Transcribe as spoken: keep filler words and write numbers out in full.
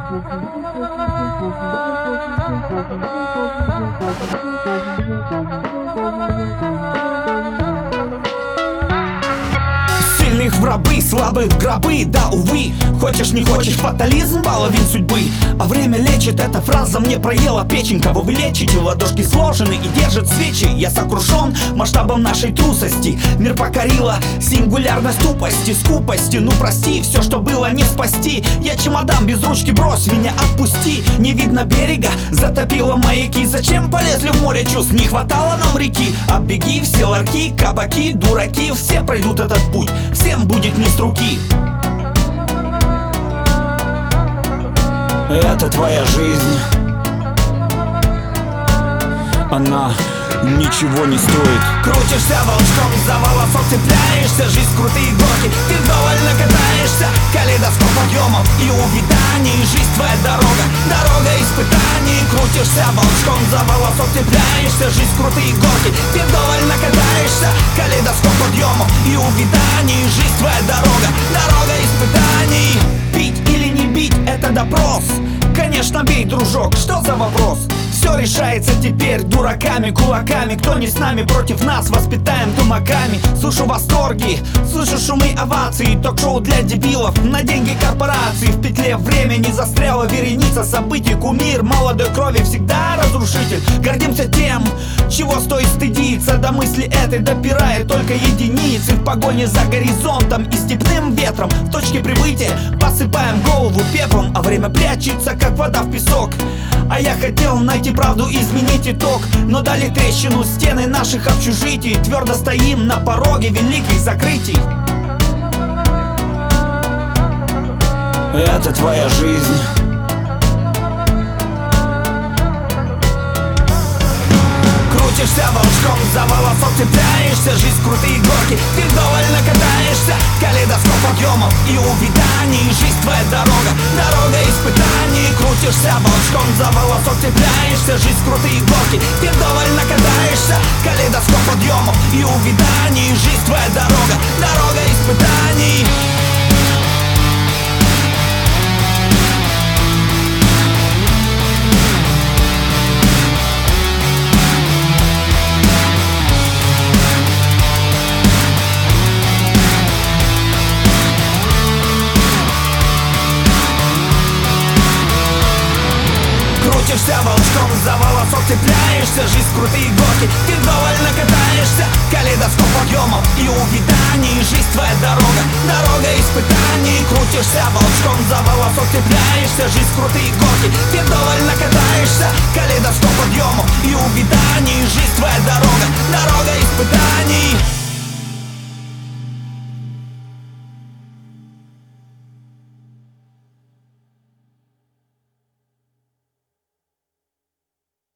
Сильных в рабы, слабых в гробы, да, увы. Хочешь не хочешь, фатализм, половин судьбы. А время лечит, эта фраза мне проела печень. Кого вы лечите, ладошки сложены и держат свечи. Я сокрушен масштабом нашей трусости. Мир покорила сингулярность тупости, скупости. Ну прости, все, что было, не спасти. Я чемодан без ручки, брось меня, отпусти. Не видно берега, затопило маяки. Зачем полезли в море чувств, не хватало нам реки. Оббеги все ларьки, кабаки, дураки. Все пройдут этот путь, всем будет не с руки. Это твоя жизнь, она ничего не стоит. Крутишься волчком, за волосок цепляешься. Жизнь крутые горки, ты довольно катаешься. Калейдоскоп подъемов и увиданий. Жизнь твоя дорога, дорога испытаний. Крутишься волчком, за волосок цепляешься. Жизнь крутые горки, ты довольно катаешься. Калейдоскоп подъемов и увиданий. Жизнь твоя дорога, дорога испытаний. Бить или не бить, это допрос. Конечно бей, дружок, что за вопрос? Все решается теперь дураками, кулаками. Кто не с нами, против нас, воспитаем тумаками. Слышу восторги, слышу шумы оваций. Ток-шоу для дебилов на деньги корпораций. В петле времени застряла вереница событий. Кумир молодой крови всегда разрушитель. Гордимся тем, чего стоит стыдиться. До мысли этой допирает только единицы. В погоне за горизонтом и степным ветром. В точке прибытия посыпаем голову пеплом. А время прячется, как вода в песок. А я хотел найти правду, изменить итог. Но дали трещину стены наших общежитий. Твердо стоим на пороге великих закрытий. Это твоя жизнь, крутишься волчком, за волосок цепляешься. Жизнь крутые горки, ты довольно катаешься. Калейдоскоп подъемов и увиданий. Жизнь твоя дорога, дорога испытаний. Крутишься волчком, за волосок цепляешься. Жизнь крутые горки, ты довольно катаешься. Калейдоскоп подъемов и увиданий. Жизнь твоя дорога, дорога испытаний. Крутишься волчком, за волосок цепляешься. Жизнь крутые горки, ты довольно катаешься. Калейдоскоп подъемов и увиданий. Жизнь твоя дорога, дорога испытаний. Крутишься волчком, за волосок цепляешься. Жизнь крутые горки, ты довольно катаешься. Калейдоскоп подъемов и увиданий. Жизнь твоя дорога.